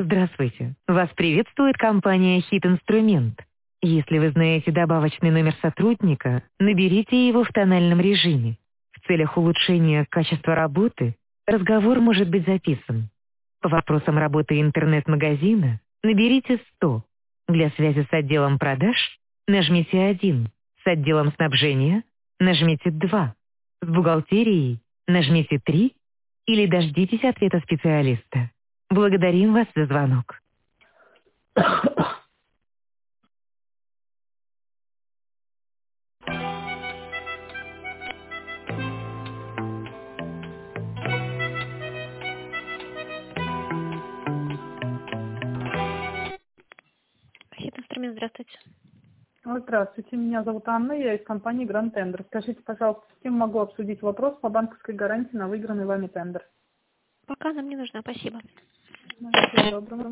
Здравствуйте. Вас приветствует компания «Хит Инструмент». Если вы знаете добавочный номер сотрудника, наберите его в тональном режиме. В целях улучшения качества работы разговор может быть записан. По вопросам работы интернет-магазина наберите 100. Для связи с отделом продаж нажмите 1. С отделом снабжения нажмите 2. С бухгалтерией нажмите 3. Или дождитесь ответа специалиста. Благодарим вас за звонок. Хит-инструмент, здравствуйте. Здравствуйте, меня зовут Анна, я из компании Grand Tender. Скажите, пожалуйста, с кем могу обсудить вопрос по банковской гарантии на выигранный вами тендер? Пока нам не нужна, спасибо. Всего доброго.